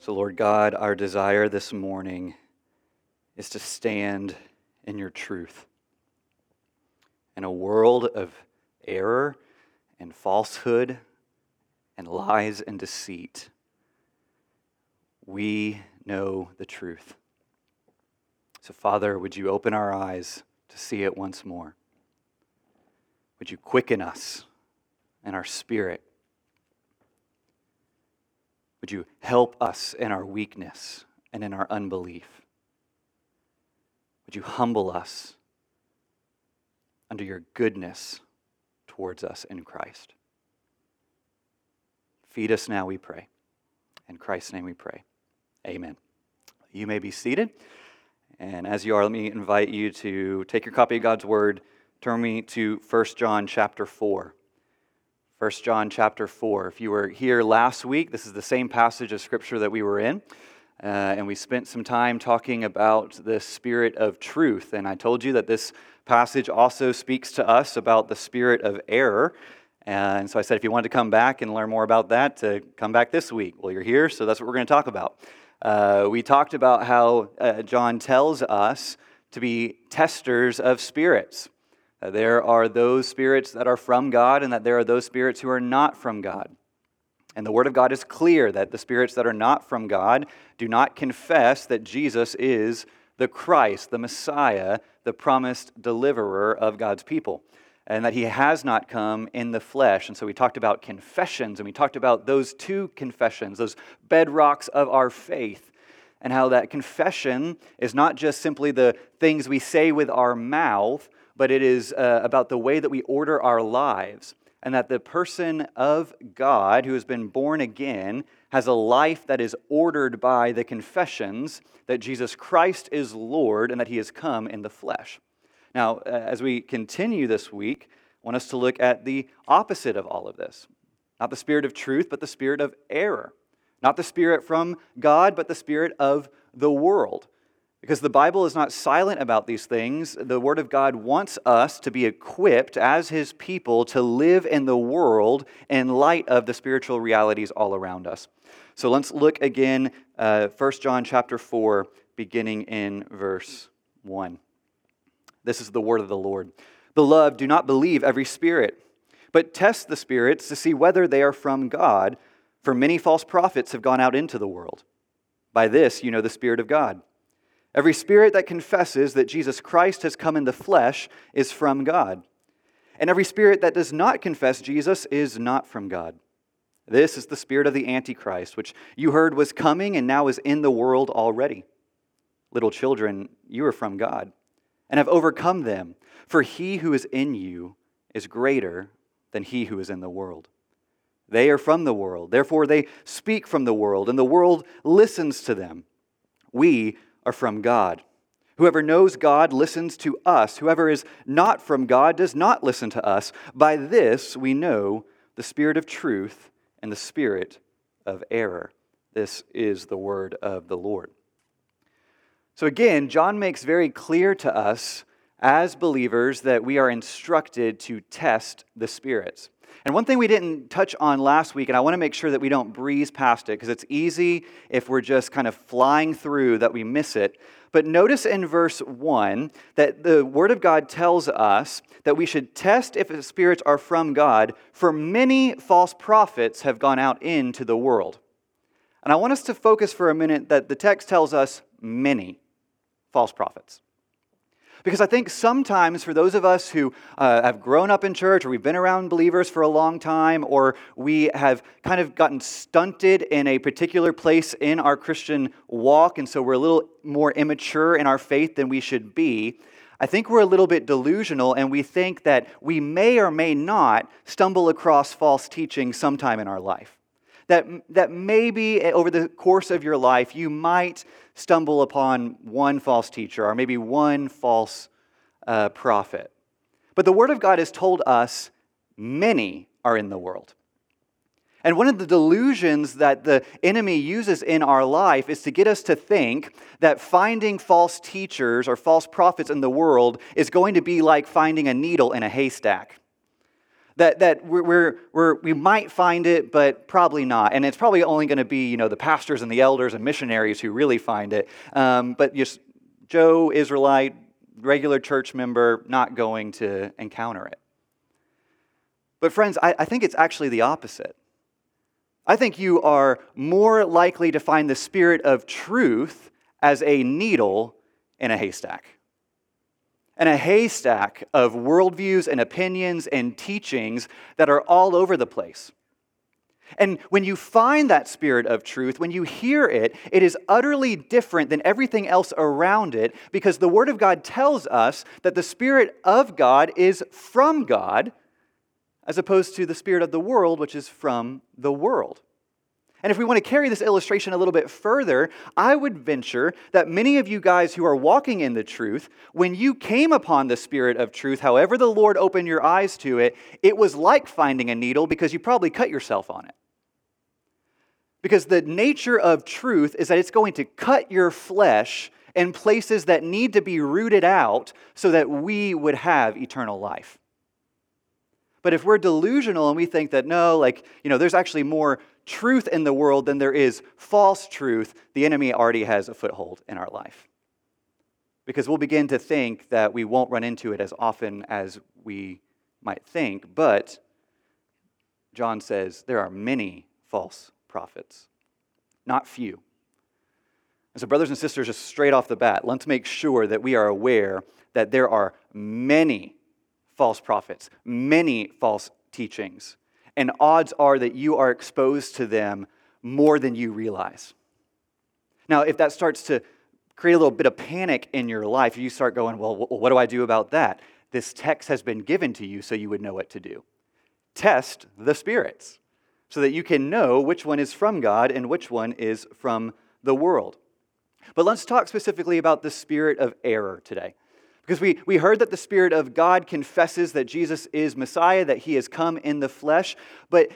So, Lord God, our desire this morning is to stand in your truth. In a world of error and falsehood and lies and deceit, we know the truth. So, Father, would you open our eyes to see it once more? Would you quicken us and our spirit? Would you help us in our weakness and in our unbelief? Would you humble us under your goodness towards us in Christ? Feed us now, we pray. In Christ's name we pray. Amen. You may be seated. And as you are, let me invite you to take your copy of God's Word, turn me to 1 John chapter 4. 1 John chapter 4. If you were here last week, this is the same passage of Scripture that we were in. And we spent some time talking about the spirit of truth. And I told you that this passage also speaks to us about the spirit of error. And so I said, if you wanted to come back and learn more about that, to come back this week. Well, you're here, so that's what we're going to talk about. We talked about how John tells us to be testers of spirits. There are those spirits that are from God, and that there are those spirits who are not from God. And the Word of God is clear that the spirits that are not from God do not confess that Jesus is the Christ, the Messiah, the promised deliverer of God's people, and that He has not come in the flesh. And so we talked about confessions, and we talked about those two confessions, those bedrocks of our faith, and how that confession is not just simply the things we say with our mouth, but it is about the way that we order our lives, and that the person of God who has been born again has a life that is ordered by the confessions that Jesus Christ is Lord and that He has come in the flesh. Now, as we continue this week, I want us to look at the opposite of all of this. Not the spirit of truth, but the spirit of error. Not the spirit from God, but the spirit of the world. Because the Bible is not silent about these things. The Word of God wants us to be equipped as His people to live in the world in light of the spiritual realities all around us. So let's look again, 1 John chapter 4, beginning in verse 1. This is the word of the Lord. Beloved, do not believe every spirit, but test the spirits to see whether they are from God, for many false prophets have gone out into the world. By this you know the Spirit of God. Every spirit that confesses that Jesus Christ has come in the flesh is from God. And every spirit that does not confess Jesus is not from God. This is the spirit of the Antichrist, which you heard was coming and now is in the world already. Little children, you are from God, and have overcome them, for he who is in you is greater than he who is in the world. They are from the world, therefore they speak from the world, and the world listens to them. We are from God. Whoever knows God listens to us. Whoever is not from God does not listen to us. By this we know the spirit of truth and the spirit of error. This is the word of the Lord. So again, John makes very clear to us as believers that we are instructed to test the spirits. And one thing we didn't touch on last week, and I want to make sure that we don't breeze past it, because it's easy if we're just kind of flying through that we miss it. But notice in verse 1 that the Word of God tells us that we should test if the spirits are from God, for many false prophets have gone out into the world. And I want us to focus for a minute that the text tells us many false prophets. Because I think sometimes for those of us who have grown up in church, or we've been around believers for a long time, or we have kind of gotten stunted in a particular place in our Christian walk, and so we're a little more immature in our faith than we should be, I think we're a little bit delusional, and we think that we may or may not stumble across false teaching sometime in our life. That maybe over the course of your life, you might stumble upon one false teacher or maybe one false prophet. But the Word of God has told us many are in the world. And one of the delusions that the enemy uses in our life is to get us to think that finding false teachers or false prophets in the world is going to be like finding a needle in a haystack. That we might find it, but probably not. And it's probably only going to be, the pastors and the elders and missionaries who really find it. But just Joe, Israelite, regular church member, not going to encounter it. But friends, I think it's actually the opposite. I think you are more likely to find the Spirit of truth as a needle in a haystack. And a haystack of worldviews and opinions and teachings that are all over the place. And when you find that Spirit of truth, when you hear it, it is utterly different than everything else around it, because the Word of God tells us that the Spirit of God is from God, as opposed to the spirit of the world, which is from the world. And if we want to carry this illustration a little bit further, I would venture that many of you guys who are walking in the truth, when you came upon the Spirit of truth, however the Lord opened your eyes to it, it was like finding a needle because you probably cut yourself on it. Because the nature of truth is that it's going to cut your flesh in places that need to be rooted out so that we would have eternal life. But if we're delusional and we think that, no, there's actually more truth in the world than there is false truth, the enemy already has a foothold in our life. Because we'll begin to think that we won't run into it as often as we might think. But John says there are many false prophets, not few. And so brothers and sisters, just straight off the bat, let's make sure that we are aware that there are many false prophets, many false teachings. And odds are that you are exposed to them more than you realize. Now, if that starts to create a little bit of panic in your life, you start going, well, what do I do about that? This text has been given to you so you would know what to do. Test the spirits so that you can know which one is from God and which one is from the world. But let's talk specifically about the spirit of error today. Because we heard that the Spirit of God confesses that Jesus is Messiah, that He has come in the flesh. But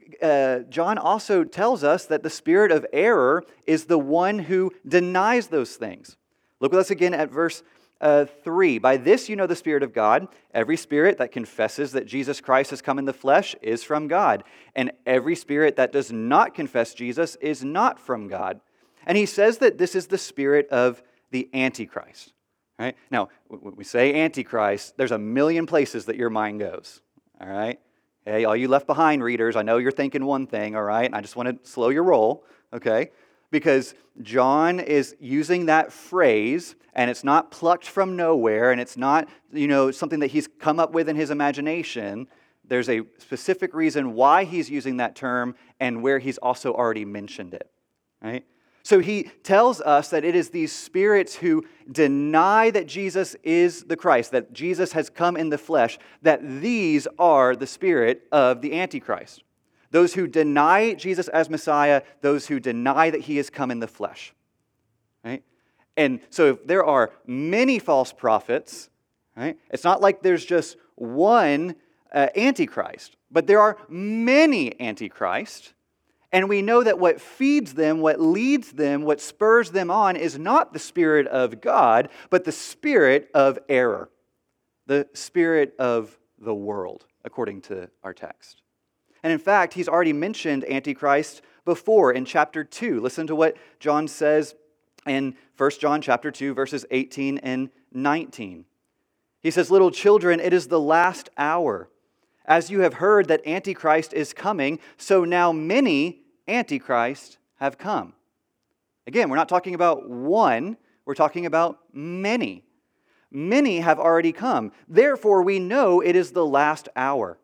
John also tells us that the spirit of error is the one who denies those things. Look with us again at verse 3. By this you know the Spirit of God. Every spirit that confesses that Jesus Christ has come in the flesh is from God. And every spirit that does not confess Jesus is not from God. And he says that this is the spirit of the Antichrist. Right? Now, when we say Antichrist, there's a million places that your mind goes. All right? Hey, all you Left Behind readers, I know you're thinking one thing, all right? And I just want to slow your roll, okay? Because John is using that phrase, and it's not plucked from nowhere, and it's not, something that he's come up with in his imagination. There's a specific reason why he's using that term and where he's also already mentioned it, right? So he tells us that it is these spirits who deny that Jesus is the Christ, that Jesus has come in the flesh, that these are the spirit of the Antichrist. Those who deny Jesus as Messiah, those who deny that He has come in the flesh. Right? And so if there are many false prophets, right, it's not like there's just one Antichrist, but there are many Antichrists. And we know that what feeds them, what leads them, what spurs them on is not the Spirit of God, but the spirit of error, the spirit of the world, according to our text. And in fact, he's already mentioned Antichrist before in chapter 2. Listen to what John says in 1 John chapter 2, verses 18 and 19. He says, "Little children, it is the last hour. As you have heard that Antichrist is coming, so now many Antichrists have come." Again, we're not talking about one, we're talking about many. Many have already come. Therefore, we know it is the last hour.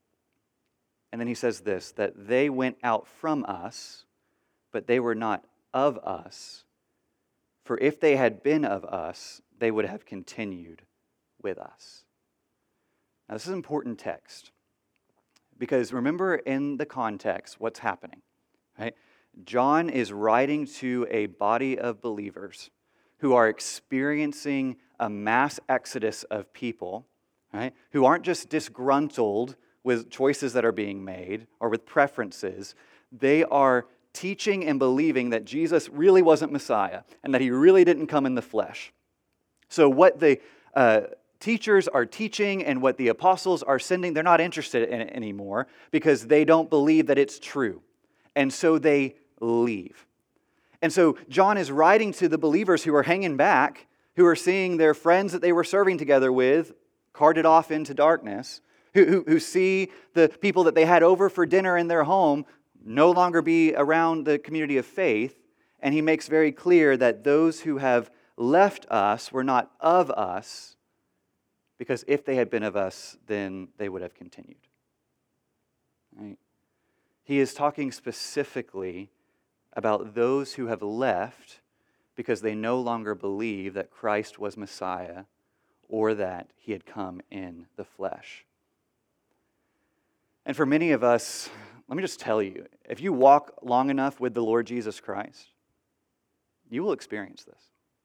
And then he says this, that they went out from us, but they were not of us. For if they had been of us, they would have continued with us. Now, this is an important text. Because remember in the context what's happening. Right? John is writing to a body of believers who are experiencing a mass exodus of people, right? Who aren't just disgruntled with choices that are being made or with preferences. They are teaching and believing that Jesus really wasn't Messiah and that He really didn't come in the flesh. So what the teachers are teaching and what the apostles are sending, they're not interested in it anymore because they don't believe that it's true. And so they leave. And so John is writing to the believers who are hanging back, who are seeing their friends that they were serving together with carted off into darkness, who see the people that they had over for dinner in their home no longer be around the community of faith. And he makes very clear that those who have left us were not of us, because if they had been of us, then they would have continued. Right? He is talking specifically about those who have left because they no longer believe that Christ was Messiah or that he had come in the flesh. And for many of us, let me just tell you, if you walk long enough with the Lord Jesus Christ, you will experience this.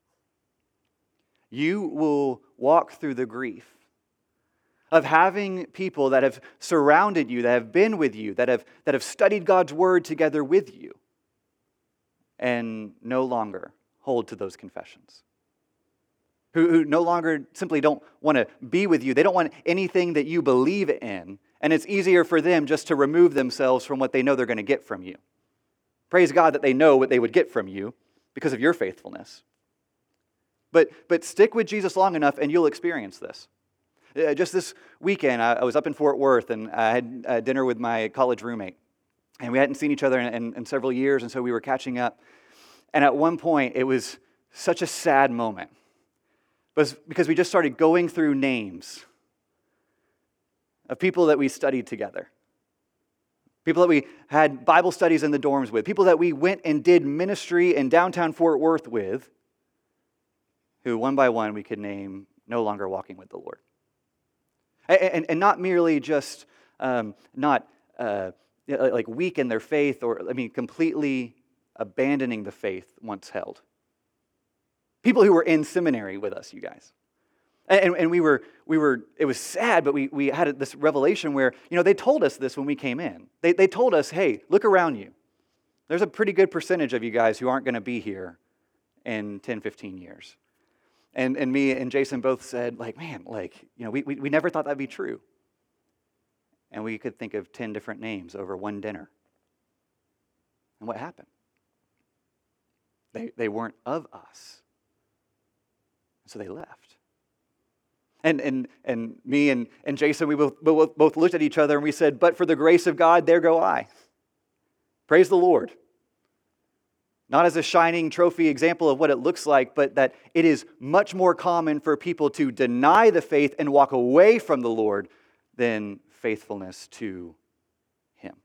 You will walk through the grief of having people that have surrounded you, that have been with you, that have studied God's Word together with you, and no longer hold to those confessions. Who no longer simply don't want to be with you. They don't want anything that you believe in, and it's easier for them just to remove themselves from what they know they're going to get from you. Praise God that they know what they would get from you because of your faithfulness. But stick with Jesus long enough and you'll experience this. Just this weekend, I was up in Fort Worth and I had dinner with my college roommate. And we hadn't seen each other in several years, and so we were catching up. And at one point, it was such a sad moment. Because we just started going through names of people that we studied together. People that we had Bible studies in the dorms with. People that we went and did ministry in downtown Fort Worth with, who one by one we could name no longer walking with the Lord. And not merely just like weak in their faith, or completely abandoning the faith once held. People who were in seminary with us, you guys. And we were, it was sad, but we had this revelation where, they told us this when we came in. They told us, hey, look around you. There's a pretty good percentage of you guys who aren't going to be here in 10, 15 years. And me and Jason both said, we never thought that'd be true. And we could think of 10 different names over one dinner. And what happened? They weren't of us. So they left. And me and Jason, we both looked at each other and we said, but for the grace of God, there go I. Praise the Lord. Not as a shining trophy example of what it looks like, but that it is much more common for people to deny the faith and walk away from the Lord than faithfulness to Him.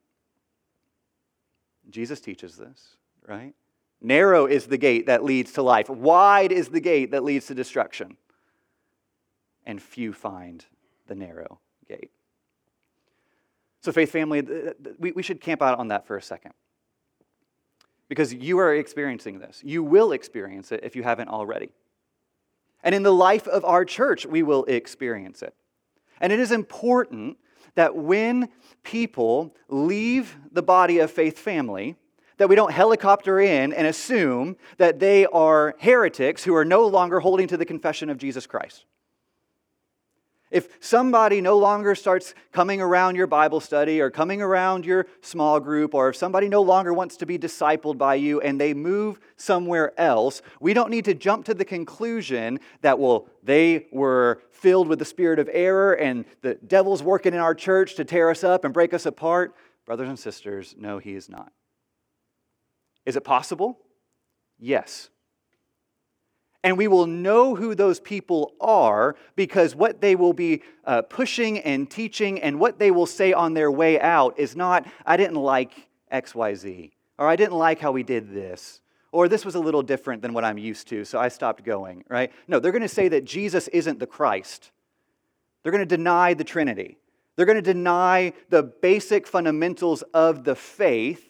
Jesus teaches this, right? Narrow is the gate that leads to life. Wide is the gate that leads to destruction. And few find the narrow gate. So faith family, we should camp out on that for a second. Because you are experiencing this. You will experience it if you haven't already. And in the life of our church, we will experience it. And it is important that when people leave the body of faith family, that we don't helicopter in and assume that they are heretics who are no longer holding to the confession of Jesus Christ. If somebody no longer starts coming around your Bible study or coming around your small group, or if somebody no longer wants to be discipled by you and they move somewhere else, we don't need to jump to the conclusion that, they were filled with the spirit of error and the devil's working in our church to tear us up and break us apart. Brothers and sisters, no, he is not. Is it possible? Yes. And we will know who those people are because what they will be pushing and teaching and what they will say on their way out is not, I didn't like XYZ, or I didn't like how we did this, or this was a little different than what I'm used to, so I stopped going, right? No, they're going to say that Jesus isn't the Christ. They're going to deny the Trinity. They're going to deny the basic fundamentals of the faith,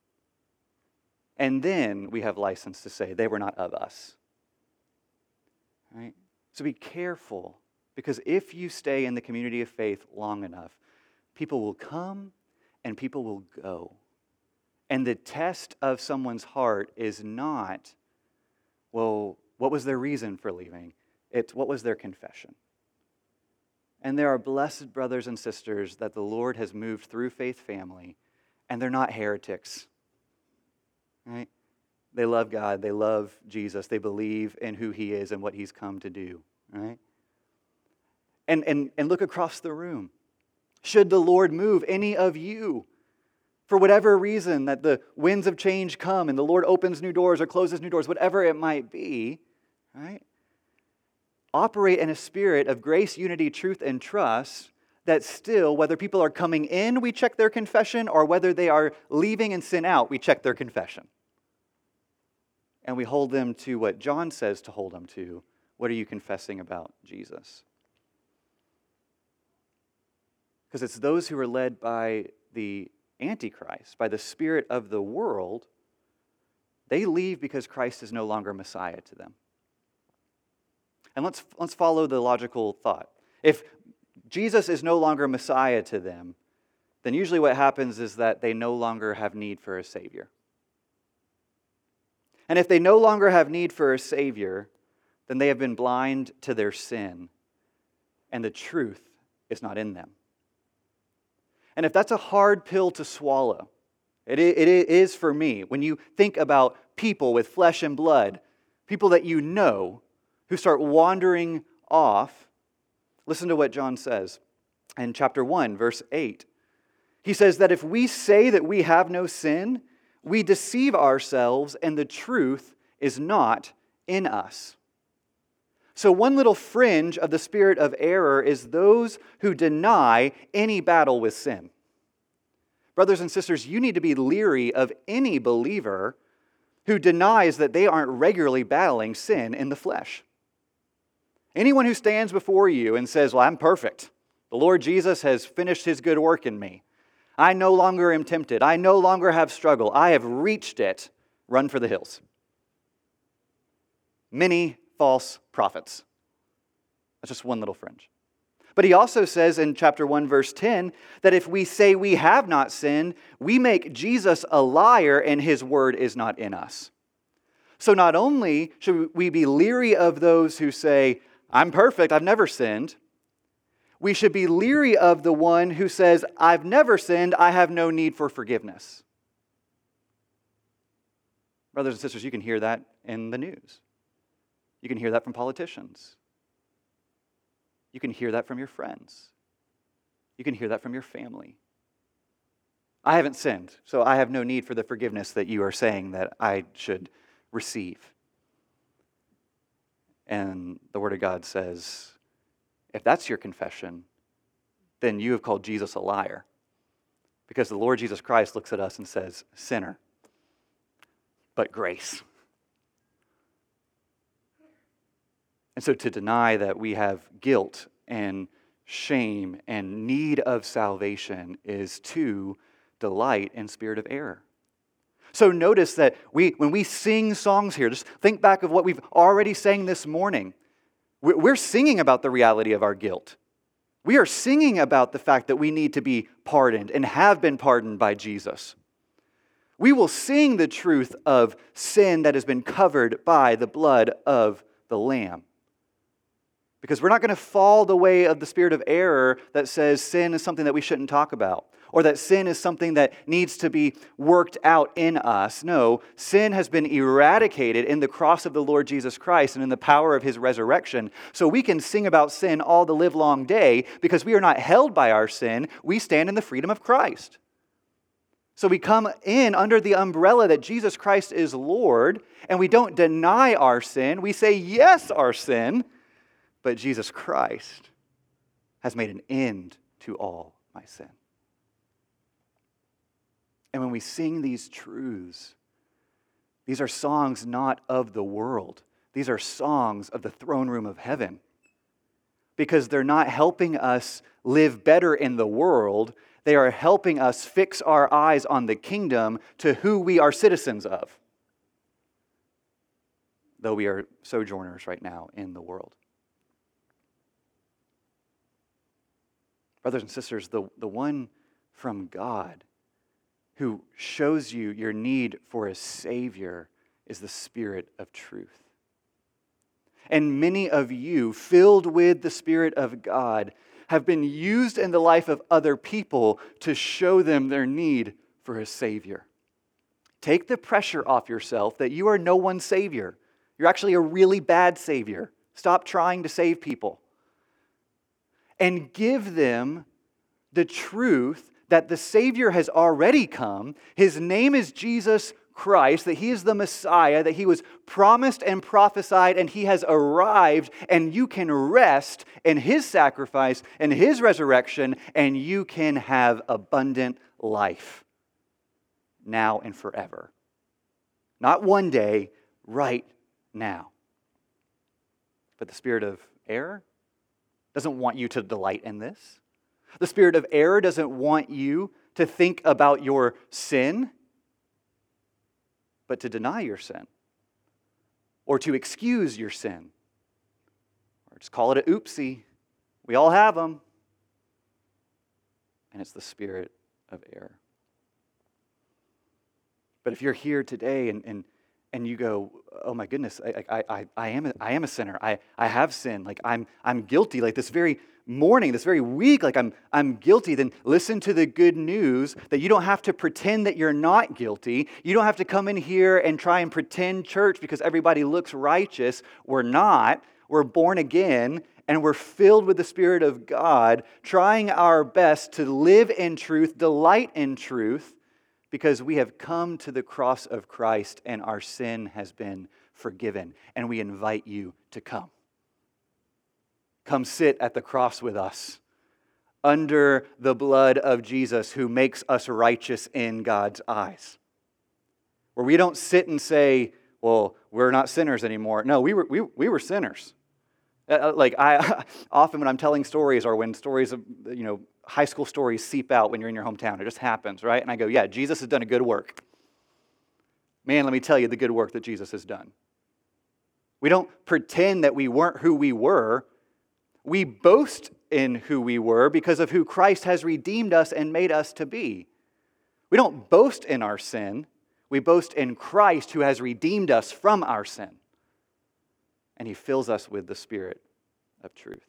and then we have license to say they were not of us. Right? So be careful, because if you stay in the community of faith long enough, people will come and people will go. And the test of someone's heart is not, what was their reason for leaving? It's what was their confession? And there are blessed brothers and sisters that the Lord has moved through Faith Family, and they're not heretics. Right? They love God, they love Jesus, they believe in who He is and what He's come to do. Right? And look across the room. Should the Lord move any of you, for whatever reason that the winds of change come and the Lord opens new doors or closes new doors, whatever it might be, right? Operate in a spirit of grace, unity, truth, and trust that still, whether people are coming in, we check their confession, or whether they are leaving and sin out, we check their confession. And we hold them to what John says to hold them to. What are you confessing about Jesus? Because it's those who are led by the Antichrist, by the spirit of the world, they leave because Christ is no longer Messiah to them. And let's follow the logical thought. If Jesus is no longer Messiah to them, then usually what happens is that they no longer have need for a Savior. And if they no longer have need for a Savior, then they have been blind to their sin, and the truth is not in them. And if that's a hard pill to swallow, it is for me. When you think about people with flesh and blood, people that you know, who start wandering off, listen to what John says in chapter 1, verse 8. He says that if we say that we have no sin, we deceive ourselves and the truth is not in us. So one little fringe of the spirit of error is those who deny any battle with sin. Brothers and sisters, you need to be leery of any believer who denies that they aren't regularly battling sin in the flesh. Anyone who stands before you and says, well, I'm perfect. The Lord Jesus has finished His good work in me. I no longer am tempted. I no longer have struggle. I have reached it. Run for the hills. Many false prophets. That's just one little fringe. But he also says in chapter 1, verse 10, that if we say we have not sinned, we make Jesus a liar and His word is not in us. So not only should we be leery of those who say, I'm perfect, I've never sinned, we should be leery of the one who says, I've never sinned, I have no need for forgiveness. Brothers and sisters, you can hear that in the news. You can hear that from politicians. You can hear that from your friends. You can hear that from your family. I haven't sinned, so I have no need for the forgiveness that you are saying that I should receive. And the Word of God says, if that's your confession, then you have called Jesus a liar. Because the Lord Jesus Christ looks at us and says, sinner, but grace. And so to deny that we have guilt and shame and need of salvation is to delight in spirit of error. So notice that when we sing songs here, just think back of what we've already sang this morning. We're singing about the reality of our guilt. We are singing about the fact that we need to be pardoned and have been pardoned by Jesus. We will sing the truth of sin that has been covered by the blood of the Lamb. Because we're not going to fall the way of the spirit of error that says sin is something that we shouldn't talk about, or that sin is something that needs to be worked out in us. No, sin has been eradicated in the cross of the Lord Jesus Christ and in the power of His resurrection. So we can sing about sin all the livelong day because we are not held by our sin. We stand in the freedom of Christ. So we come in under the umbrella that Jesus Christ is Lord, and we don't deny our sin. We say, yes, our sin, but Jesus Christ has made an end to all my sin. And when we sing these truths, these are songs not of the world. These are songs of the throne room of heaven. Because they're not helping us live better in the world. They are helping us fix our eyes on the kingdom to who we are citizens of. Though we are sojourners right now in the world. Brothers and sisters, the one from God who shows you your need for a Savior is the Spirit of truth. And many of you, filled with the Spirit of God, have been used in the life of other people to show them their need for a Savior. Take the pressure off yourself that you are no one's Savior. You're actually a really bad Savior. Stop trying to save people. And give them the truth that the Savior has already come. His name is Jesus Christ, that He is the Messiah, that He was promised and prophesied, and He has arrived, and you can rest in His sacrifice and His resurrection, and you can have abundant life now and forever. Not one day, right now. But the spirit of error doesn't want you to delight in this. The spirit of error doesn't want you to think about your sin, but to deny your sin, or to excuse your sin, or just call it a oopsie. We all have them. And it's the spirit of error. But if you're here today and you go, oh my goodness, I am a sinner. I have sinned. Like I'm guilty. Like this very morning, this very week, like I'm guilty. Then listen to the good news that you don't have to pretend that you're not guilty. You don't have to come in here and try and pretend church because everybody looks righteous. We're not. We're born again. And we're filled with the Spirit of God, trying our best to live in truth, delight in truth, because we have come to the cross of Christ and our sin has been forgiven. And we invite you to come. Come sit at the cross with us under the blood of Jesus who makes us righteous in God's eyes. Where we don't sit and say, well, we're not sinners anymore. No, we were sinners. I often when I'm telling stories or when stories of, high school stories seep out when you're in your hometown. It just happens, right? And I go, yeah, Jesus has done a good work. Man, let me tell you the good work that Jesus has done. We don't pretend that we weren't who we were. We boast in who we were because of who Christ has redeemed us and made us to be. We don't boast in our sin. We boast in Christ who has redeemed us from our sin. And He fills us with the Spirit of truth.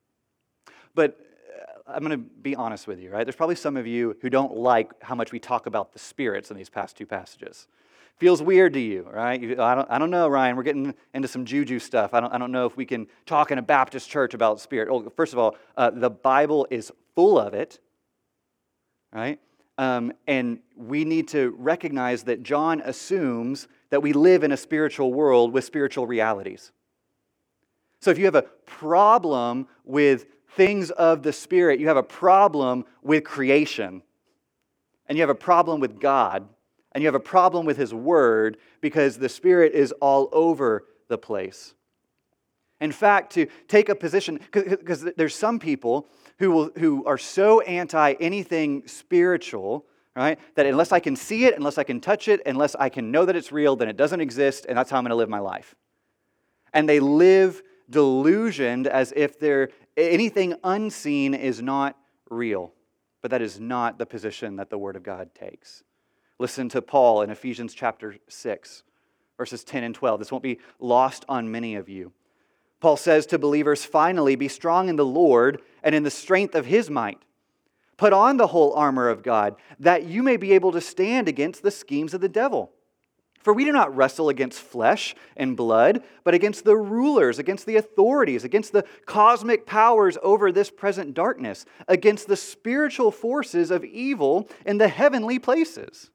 But I'm going to be honest with you, right? There's probably some of you who don't like how much we talk about the spirits in these past two passages. Feels weird to you, right? I don't know, Ryan. We're getting into some juju stuff. I don't know if we can talk in a Baptist church about spirit. Oh, first of all, the Bible is full of it, right? And we need to recognize that John assumes that we live in a spiritual world with spiritual realities. So if you have a problem with things of the Spirit, you have a problem with creation, and you have a problem with God, and you have a problem with His Word because the Spirit is all over the place. In fact, to take a position, because there's some people who are so anti anything spiritual, right, that unless I can see it, unless I can touch it, unless I can know that it's real, then it doesn't exist, and that's how I'm going to live my life. And they live delusioned as if anything unseen is not real. But that is not the position that the Word of God takes. Listen to Paul in Ephesians chapter 6, verses 10 and 12. This won't be lost on many of you. Paul says to believers, finally, be strong in the Lord and in the strength of His might. Put on the whole armor of God, that you may be able to stand against the schemes of the devil. For we do not wrestle against flesh and blood, but against the rulers, against the authorities, against the cosmic powers over this present darkness, against the spiritual forces of evil in the heavenly places.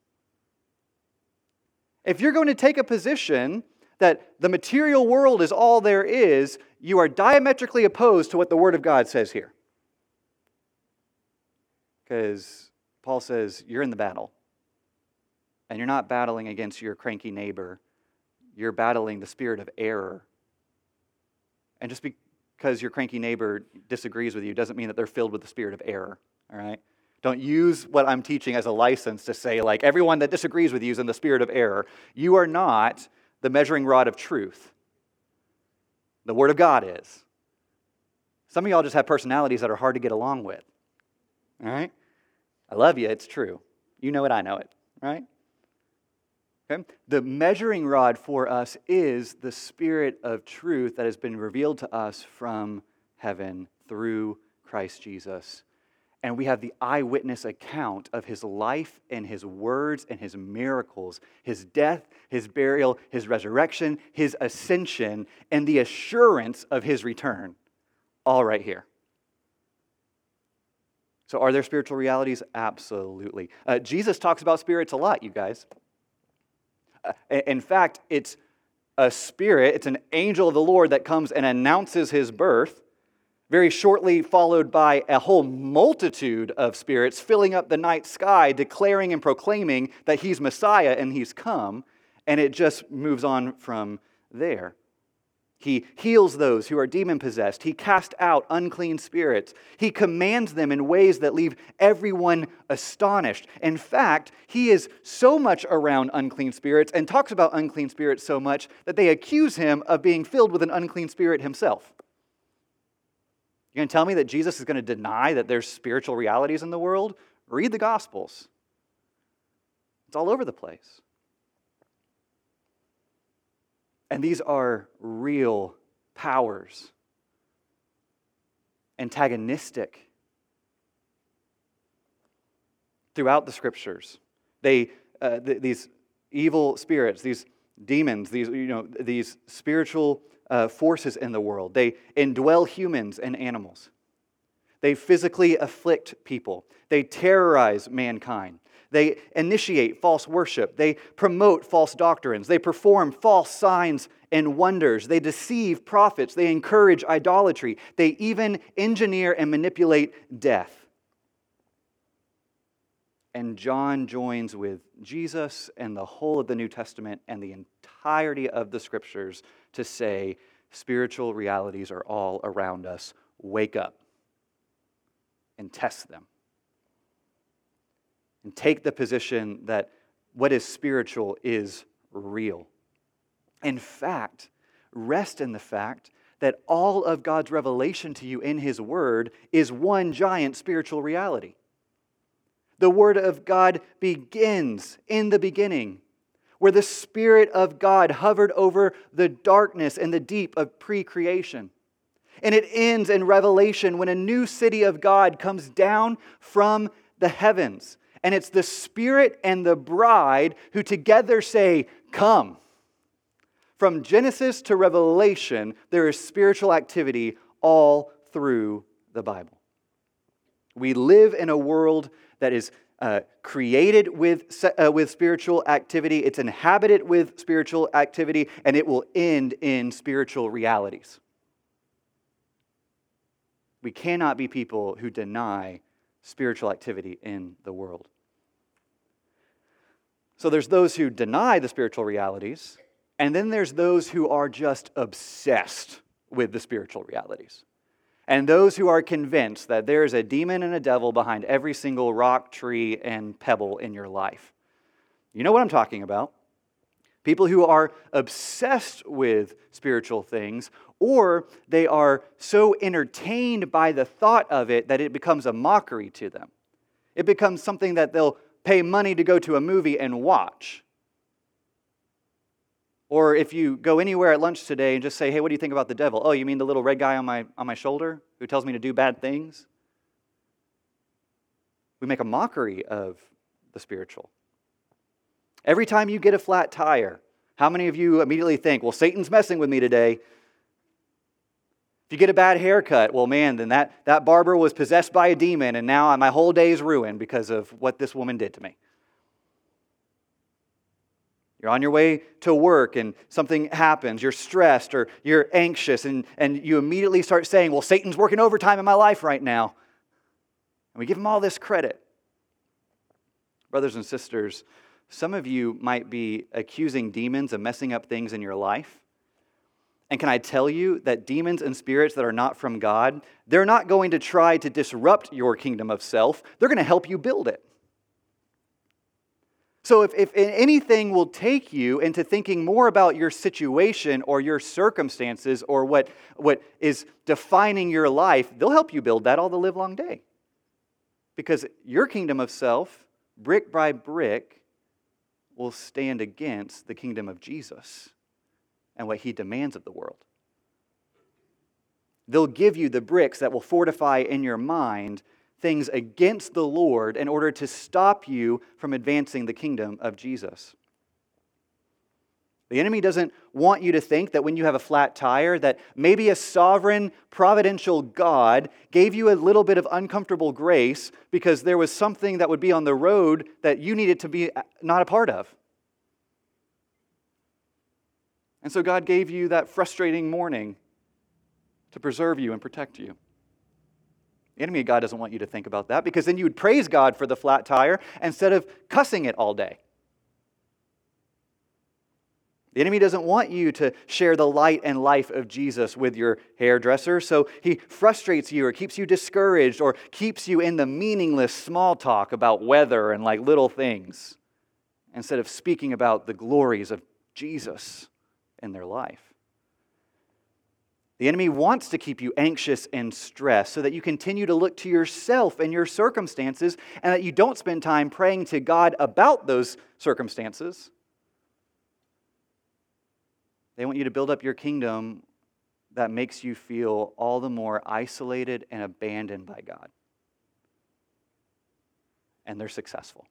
If you're going to take a position that the material world is all there is, you are diametrically opposed to what the Word of God says here. Because Paul says, you're in the battle. And you're not battling against your cranky neighbor. You're battling the spirit of error. And just because your cranky neighbor disagrees with you doesn't mean that they're filled with the spirit of error. All right? Don't use what I'm teaching as a license to say, like, everyone that disagrees with you is in the spirit of error. You are not the measuring rod of truth. The Word of God is. Some of y'all just have personalities that are hard to get along with. All right? I love you. It's true. You know it. I know it. Right? Okay? The measuring rod for us is the Spirit of truth that has been revealed to us from heaven through Christ Jesus. And we have the eyewitness account of his life and his words and his miracles, his death, his burial, his resurrection, his ascension, and the assurance of his return, all right here. So are there spiritual realities? Absolutely. Jesus talks about spirits a lot, you guys. In fact, it's a spirit, it's an angel of the Lord that comes and announces his birth, very shortly followed by a whole multitude of spirits filling up the night sky, declaring and proclaiming that he's Messiah and he's come, and it just moves on from there. He heals those who are demon-possessed. He casts out unclean spirits. He commands them in ways that leave everyone astonished. In fact, he is so much around unclean spirits and talks about unclean spirits so much that they accuse him of being filled with an unclean spirit himself. You're going to tell me that Jesus is going to deny that there's spiritual realities in the world? Read the Gospels. It's all over the place. And these are real powers, antagonistic throughout the Scriptures. These evil spirits, these demons, these spiritual forces in the world. They indwell humans and animals. They physically afflict people. They terrorize mankind. They initiate false worship. They promote false doctrines. They perform false signs and wonders. They deceive prophets. They encourage idolatry. They even engineer and manipulate death. And John joins with Jesus and the whole of the New Testament and the entirety of the Scriptures to say spiritual realities are all around us. Wake up and test them. And take the position that what is spiritual is real. In fact, rest in the fact that all of God's revelation to you in His Word is one giant spiritual reality. The Word of God begins in the beginning, where the Spirit of God hovered over the darkness and the deep of pre-creation. And it ends in Revelation when a new city of God comes down from the heavens. And it's the Spirit and the bride who together say, "Come." From Genesis to Revelation, there is spiritual activity all through the Bible. We live in a world that is created with spiritual activity. It's inhabited with spiritual activity, and it will end in spiritual realities. We cannot be people who deny spiritual activity in the world. So there's those who deny the spiritual realities, and then there's those who are just obsessed with the spiritual realities. And those who are convinced that there is a demon and a devil behind every single rock, tree, and pebble in your life. You know what I'm talking about. People who are obsessed with spiritual things, or they are so entertained by the thought of it that it becomes a mockery to them. It becomes something that they'll pay money to go to a movie and watch. Or if you go anywhere at lunch today and just say, "Hey, what do you think about the devil?" "Oh, you mean the little red guy on my shoulder who tells me to do bad things?" We make a mockery of the spiritual. Every time you get a flat tire, how many of you immediately think, "Well, Satan's messing with me today"? If you get a bad haircut, well, man, then that barber was possessed by a demon, and now my whole day is ruined because of what this woman did to me. You're on your way to work and something happens, you're stressed or you're anxious, and you immediately start saying, "Well, Satan's working overtime in my life right now." And we give him all this credit. Brothers and sisters, some of you might be accusing demons of messing up things in your life. And can I tell you that demons and spirits that are not from God, they're not going to try to disrupt your kingdom of self. They're going to help you build it. So if anything will take you into thinking more about your situation or your circumstances or what is defining your life, they'll help you build that all the livelong day. Because your kingdom of self, brick by brick, will stand against the kingdom of Jesus and what He demands of the world. They'll give you the bricks that will fortify in your mind things against the Lord in order to stop you from advancing the kingdom of Jesus. The enemy doesn't want you to think that when you have a flat tire, that maybe a sovereign, providential God gave you a little bit of uncomfortable grace because there was something that would be on the road that you needed to be not a part of. And so God gave you that frustrating morning to preserve you and protect you. The enemy of God doesn't want you to think about that, because then you would praise God for the flat tire instead of cussing it all day. The enemy doesn't want you to share the light and life of Jesus with your hairdresser, so he frustrates you or keeps you discouraged or keeps you in the meaningless small talk about weather and like little things instead of speaking about the glories of Jesus in their life. The enemy wants to keep you anxious and stressed so that you continue to look to yourself and your circumstances and that you don't spend time praying to God about those circumstances. They want you to build up your kingdom that makes you feel all the more isolated and abandoned by God. And they're successful.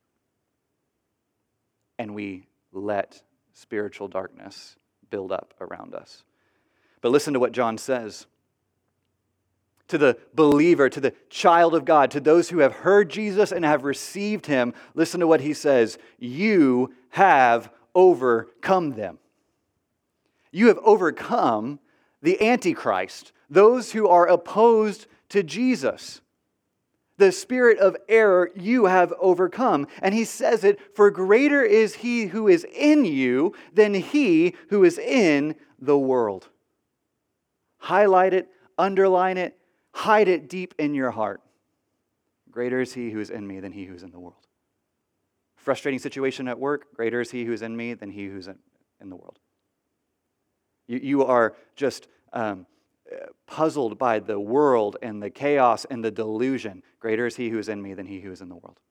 And we let spiritual darkness build up around us. But listen to what John says. To the believer, to the child of God, to those who have heard Jesus and have received him, listen to what he says. You have overcome them. You have overcome the Antichrist, those who are opposed to Jesus. The spirit of error you have overcome. And he says it, for greater is he who is in you than he who is in the world. Highlight it, underline it, hide it deep in your heart. Greater is he who is in me than he who is in the world. Frustrating situation at work, greater is he who is in me than he who is in the world. You are just puzzled by the world and the chaos and the delusion. Greater is he who is in me than he who is in the world.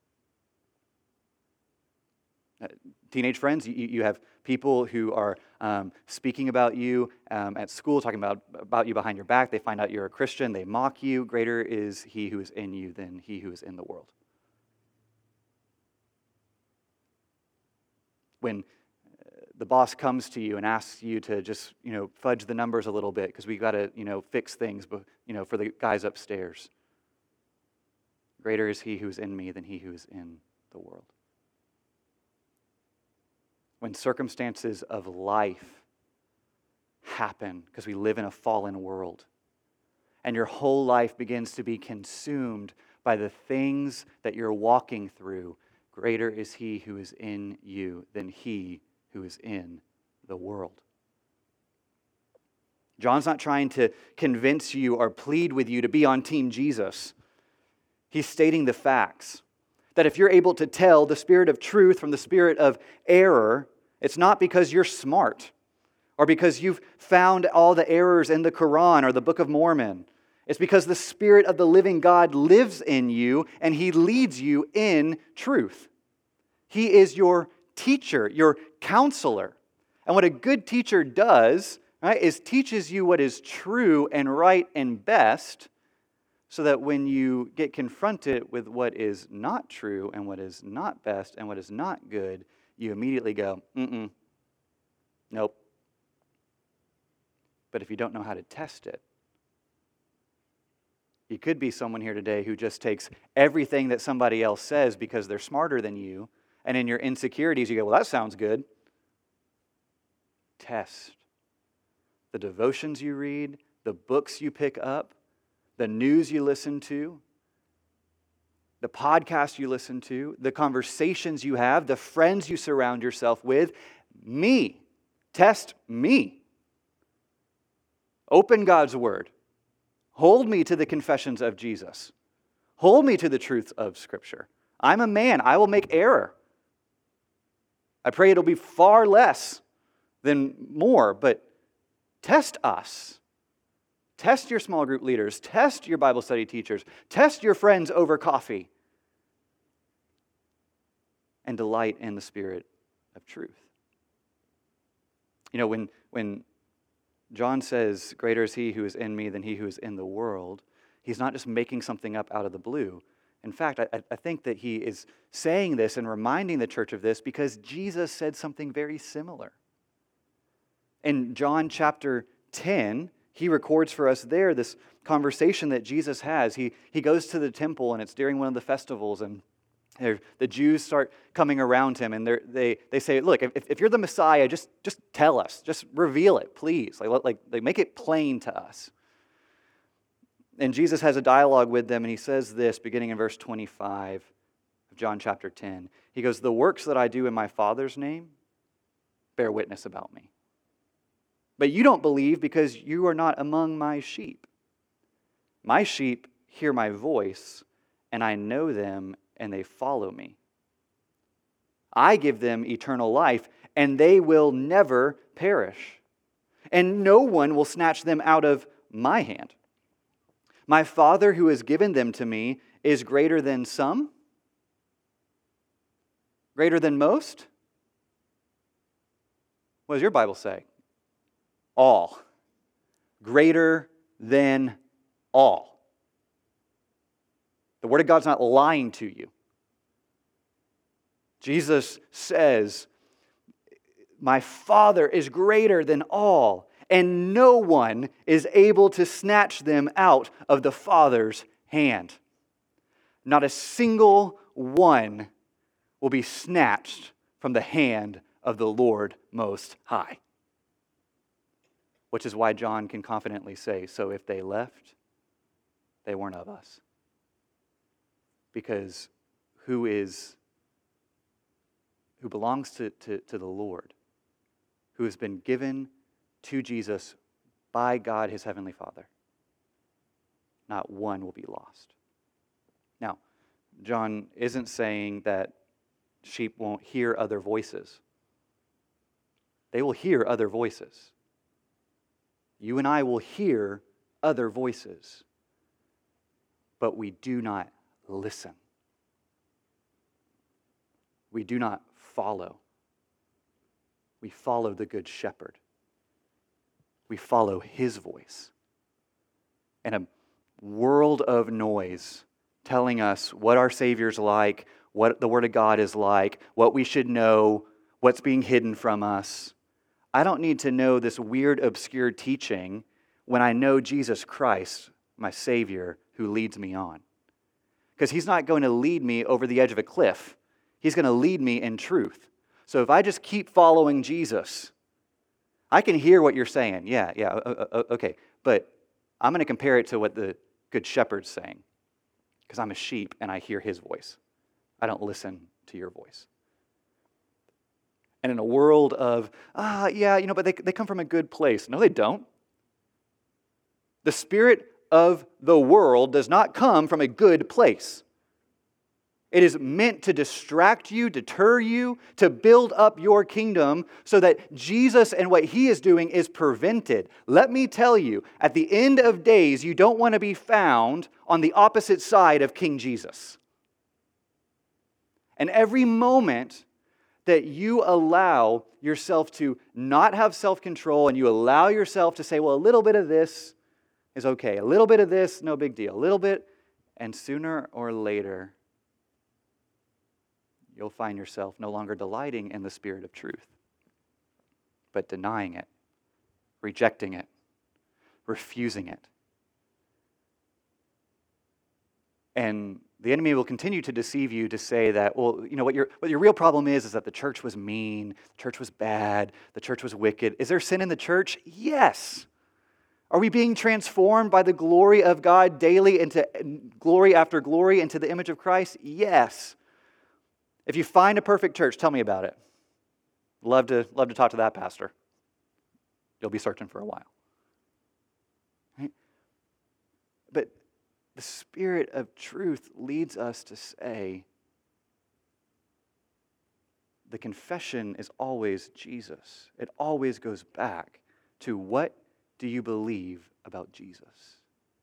Teenage friends, you have people who are speaking about you at school, talking about you behind your back. They find out you're a Christian. They mock you. Greater is he who is in you than he who is in the world. When the boss comes to you and asks you to just, fudge the numbers a little bit because we got to, fix things, for the guys upstairs. Greater is he who is in me than he who is in the world. When circumstances of life happen because we live in a fallen world and your whole life begins to be consumed by the things that you're walking through, greater is he who is in you than he who is in the world. John's not trying to convince you or plead with you to be on Team Jesus. He's stating the facts. That if you're able to tell the spirit of truth from the spirit of error, it's not because you're smart or because you've found all the errors in the Quran or the Book of Mormon. It's because the Spirit of the living God lives in you and he leads you in truth. He is your teacher, your counselor. And what a good teacher does, right, is teaches you what is true and right and best, so that when you get confronted with what is not true and what is not best and what is not good, you immediately go, nope. But if you don't know how to test it, you could be someone here today who just takes everything that somebody else says because they're smarter than you, and in your insecurities you go, well, that sounds good. Test the devotions you read, the books you pick up, the news you listen to, the podcasts you listen to, the conversations you have, the friends you surround yourself with. Me. Test me. Open God's Word. Hold me to the confessions of Jesus. Hold me to the truths of Scripture. I'm a man. I will make error. I pray it'll be far less than more, but test us. Test your small group leaders. Test your Bible study teachers. Test your friends over coffee. And delight in the spirit of truth. When John says, greater is he who is in me than he who is in the world. He's not just making something up out of the blue. In fact, I think that he is saying this and reminding the church of this because Jesus said something very similar. In John chapter 10, he records for us there this conversation that Jesus has. He goes to the temple, and it's during one of the festivals, and the Jews start coming around him, and they say, look, if you're the Messiah, just tell us. Just reveal it, please. Like make it plain to us. And Jesus has a dialogue with them, and he says this, beginning in verse 25 of John chapter 10. He goes, the works that I do in my Father's name bear witness about me. But you don't believe because you are not among my sheep. My sheep hear my voice, and I know them, and they follow me. I give them eternal life, and they will never perish. And no one will snatch them out of my hand. My Father who has given them to me is greater than some? Greater than most? What does your Bible say? All. Greater than all. The Word of God's not lying to you. Jesus says, my Father is greater than all, and no one is able to snatch them out of the Father's hand. Not a single one will be snatched from the hand of the Lord Most High. Which is why John can confidently say, so if they left, they weren't of us. Because who belongs to the Lord, who has been given to Jesus by God, his heavenly Father, not one will be lost. Now, John isn't saying that sheep won't hear other voices. They will hear other voices. You and I will hear other voices, but we do not listen. We do not follow. We follow the Good Shepherd. We follow his voice. In a world of noise telling us what our Savior's like, what the Word of God is like, what we should know, what's being hidden from us, I don't need to know this weird, obscure teaching when I know Jesus Christ, my Savior, who leads me on. Because he's not going to lead me over the edge of a cliff. He's going to lead me in truth. So if I just keep following Jesus, I can hear what you're saying. Yeah, okay. But I'm going to compare it to what the Good Shepherd's saying. Because I'm a sheep and I hear his voice. I don't listen to your voice. And in a world of, but they come from a good place. No, they don't. The spirit of the world does not come from a good place. It is meant to distract you, deter you, to build up your kingdom so that Jesus and what he is doing is prevented. Let me tell you, at the end of days, you don't want to be found on the opposite side of King Jesus. And every moment that you allow yourself to not have self-control and you allow yourself to say, well, a little bit of this is okay. A little bit of this, no big deal. A little bit, and sooner or later, you'll find yourself no longer delighting in the spirit of truth, but denying it, rejecting it, refusing it. And the enemy will continue to deceive you to say that, well, you know, what your real problem is that the church was mean, the church was bad, the church was wicked. Is there sin in the church? Yes. Are we being transformed by the glory of God daily into glory after glory into the image of Christ? Yes. If you find a perfect church, tell me about it. Love to talk to that pastor. You'll be searching for a while. Right? But the Spirit of truth leads us to say the confession is always Jesus. It always goes back to what do you believe about Jesus?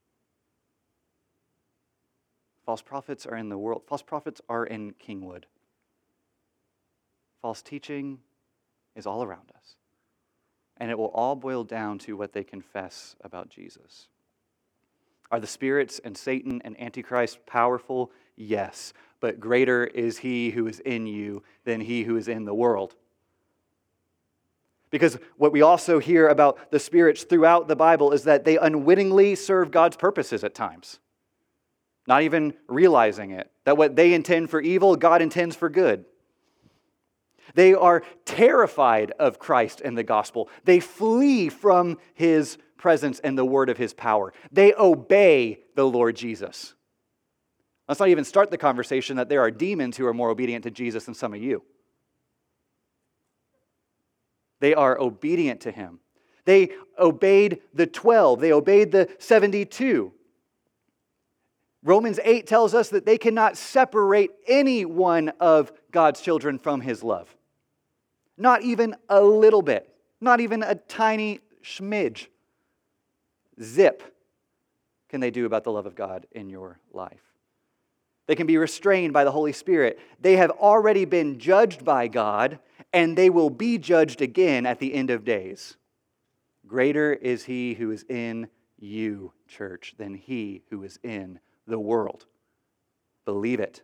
False prophets are in the world. False prophets are in Kingwood. False teaching is all around us. and it will all boil down to what they confess about Jesus. Are the spirits and Satan and Antichrist powerful? Yes, but greater is he who is in you than he who is in the world. Because what we also hear about the spirits throughout the Bible is that they unwittingly serve God's purposes at times, not even realizing it, that what they intend for evil, God intends for good. They are terrified of Christ and the gospel. They flee from his presence and the word of his power. They obey the Lord Jesus. Let's not even start the conversation that there are demons who are more obedient to Jesus than some of you. They are obedient to him. They obeyed the 12. They obeyed the 72. Romans 8 tells us that they cannot separate any one of God's children from his love. Not even a little bit. Not even a tiny smidge. Zip can they do about the love of God in your life. They can be restrained by the Holy Spirit. They have already been judged by God, and they will be judged again at the end of days. Greater is he who is in you, church, than he who is in the world. Believe it.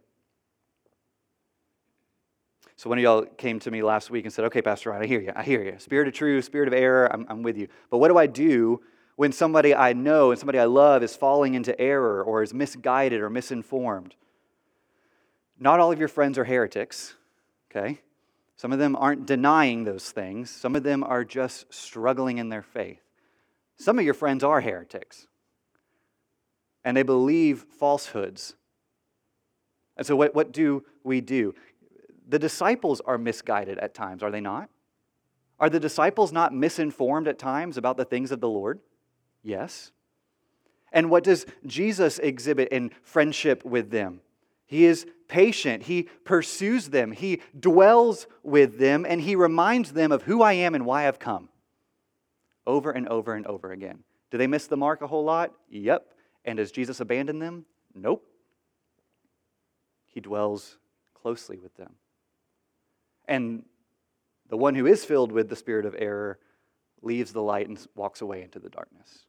So one of y'all came to me last week and said, okay, Pastor Ryan, I hear you. Spirit of truth, spirit of error, I'm with you. But what do I do when somebody I know and somebody I love is falling into error or is misguided or misinformed? Not all of your friends are heretics, okay? Some of them aren't denying those things. Some of them are just struggling in their faith. Some of your friends are heretics, and they believe falsehoods. And so what do we do? The disciples are misguided at times, are they not? Are the disciples not misinformed at times about the things of the Lord? Yes. And what does Jesus exhibit in friendship with them? He is patient. He pursues them. He dwells with them, and he reminds them of who I am and why I've come. Over and over and over again. Do they miss the mark a whole lot? Yep. And does Jesus abandon them? Nope. He dwells closely with them. And the one who is filled with the spirit of error leaves the light and walks away into the darkness.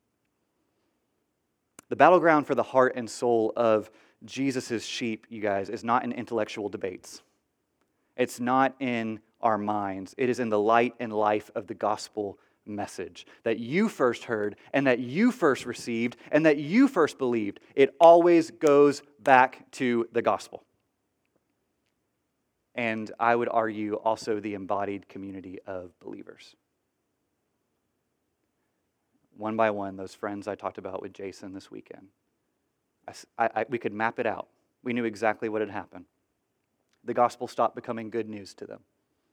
The battleground for the heart and soul of Jesus' sheep, you guys, is not in intellectual debates. It's not in our minds. It is in the light and life of the gospel message that you first heard and that you first received and that you first believed. It always goes back to the gospel. And I would argue also the embodied community of believers. One by one, those friends I talked about with Jason this weekend, we could map it out. We knew exactly what had happened. The gospel stopped becoming good news to them.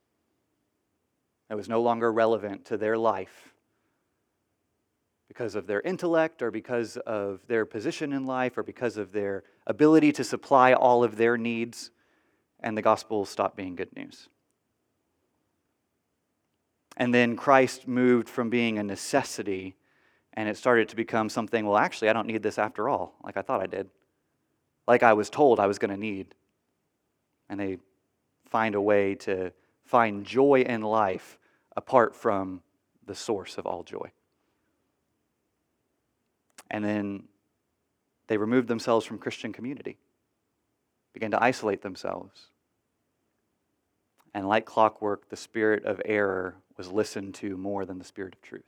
It was no longer relevant to their life because of their intellect or because of their position in life or because of their ability to supply all of their needs, and the gospel stopped being good news. And then Christ moved from being a necessity, and it started to become something, well, actually, I don't need this after all, like I thought I did. Like I was told I was going to need. And they find a way to find joy in life apart from the source of all joy. And then they removed themselves from Christian community, began to isolate themselves. And like clockwork, the spirit of error was listened to more than the spirit of truth.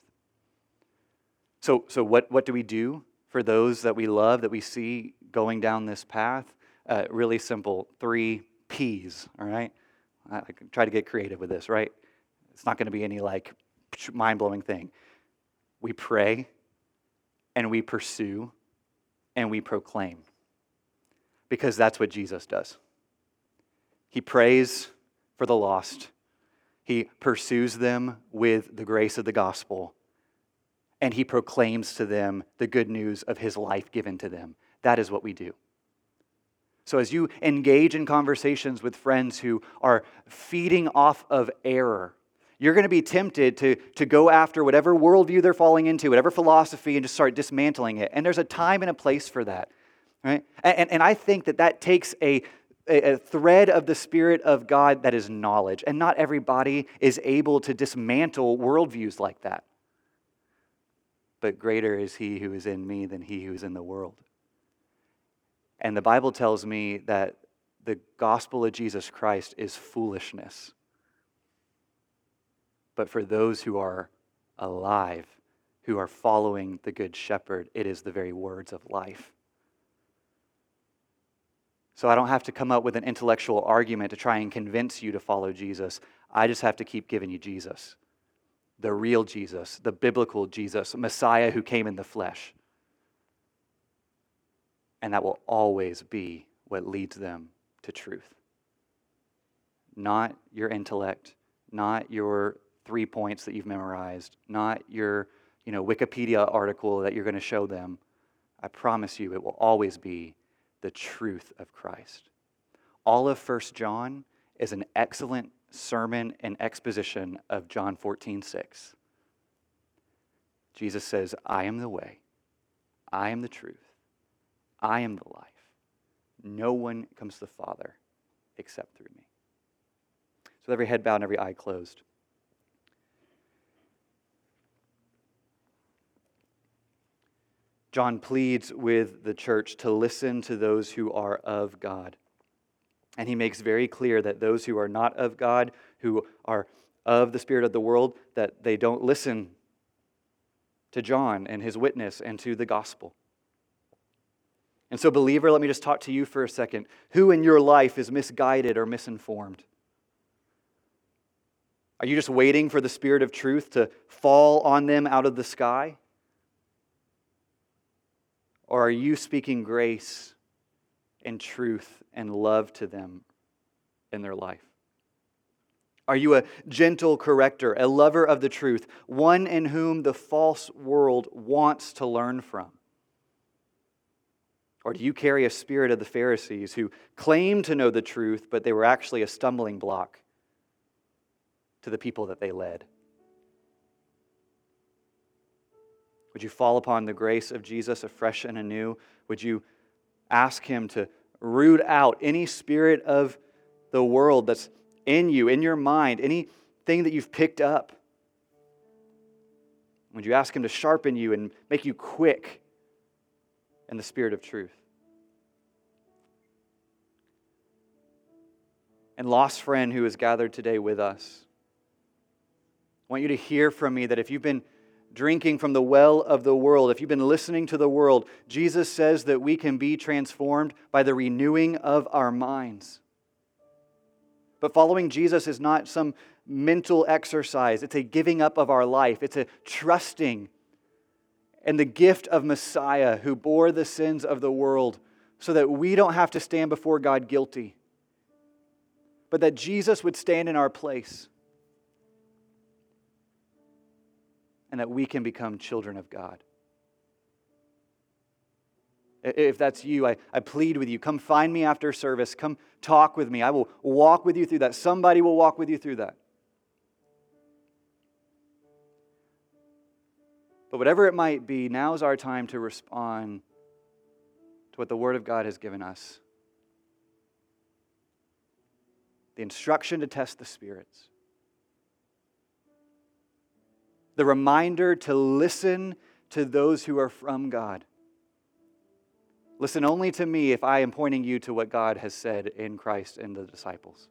So what do we do for those that we love, that we see going down this path? Really simple, 3 P's, all right? I can try to get creative with this, right? It's not going to be any like mind-blowing thing. We pray, and we pursue, and we proclaim. Because that's what Jesus does. He prays for the lost. He pursues them with the grace of the gospel. And he proclaims to them the good news of his life given to them. That is what we do. So as you engage in conversations with friends who are feeding off of error, you're going to be tempted to go after whatever worldview they're falling into, whatever philosophy, and just start dismantling it. And there's a time and a place for that. Right? And I think that takes a a thread of the Spirit of God that is knowledge. And not everybody is able to dismantle worldviews like that. But greater is He who is in me than he who is in the world. And the Bible tells me that the gospel of Jesus Christ is foolishness. But for those who are alive, who are following the Good Shepherd, it is the very words of life. So I don't have to come up with an intellectual argument to try and convince you to follow Jesus. I just have to keep giving you Jesus. The real Jesus, the biblical Jesus, Messiah who came in the flesh. And that will always be what leads them to truth. Not your intellect, not your 3 points that you've memorized, not your Wikipedia article that you're going to show them. I promise you it will always be the truth of Christ. All of 1 John is an excellent sermon and exposition of John 14:6. Jesus says, I am the way, I am the truth, I am the life. No one comes to the Father except through me. So with every head bowed and every eye closed. John pleads with the church to listen to those who are of God. And he makes very clear that those who are not of God, who are of the spirit of the world, that they don't listen to John and his witness and to the gospel. And so, believer, let me just talk to you for a second. Who in your life is misguided or misinformed? Are you just waiting for the Spirit of truth to fall on them out of the sky? Or are you speaking grace and truth and love to them in their life? Are you a gentle corrector, a lover of the truth, one in whom the false world wants to learn from? Or do you carry a spirit of the Pharisees who claim to know the truth, but they were actually a stumbling block to the people that they led? Would you fall upon the grace of Jesus afresh and anew? Would you ask Him to root out any spirit of the world that's in you, in your mind, anything that you've picked up? Would you ask Him to sharpen you and make you quick in the spirit of truth? And lost friend who is gathered today with us, I want you to hear from me that if you've been drinking from the well of the world, if you've been listening to the world, Jesus says that we can be transformed by the renewing of our minds. But following Jesus is not some mental exercise. It's a giving up of our life. It's a trusting in the gift of Messiah who bore the sins of the world so that we don't have to stand before God guilty, but that Jesus would stand in our place and that we can become children of God. If that's you, I plead with you, come find me after service. Come talk with me. I will walk with you through that. Somebody will walk with you through that. But whatever it might be, now is our time to respond to what the Word of God has given us. The instruction to test the spirits. The reminder to listen to those who are from God. Listen only to me if I am pointing you to what God has said in Christ and the disciples.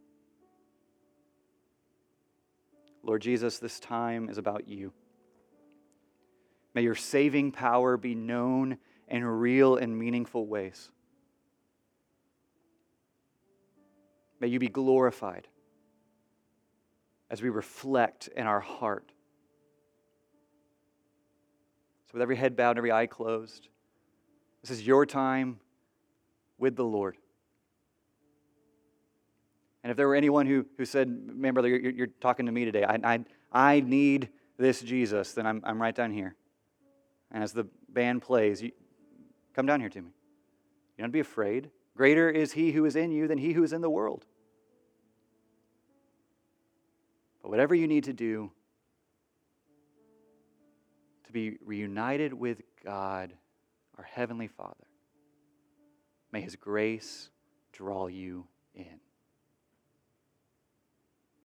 Lord Jesus, this time is about you. May your saving power be known in real and meaningful ways. May you be glorified as we reflect in our heart. So with every head bowed and every eye closed, this is your time with the Lord. And if there were anyone who said, man, brother, you're talking to me today, I need this Jesus, then I'm right down here. And as the band plays, you come down here to me. You don't be afraid. Greater is He who is in you than he who is in the world. But whatever you need to do to be reunited with God, our Heavenly Father, may His grace, draw you in.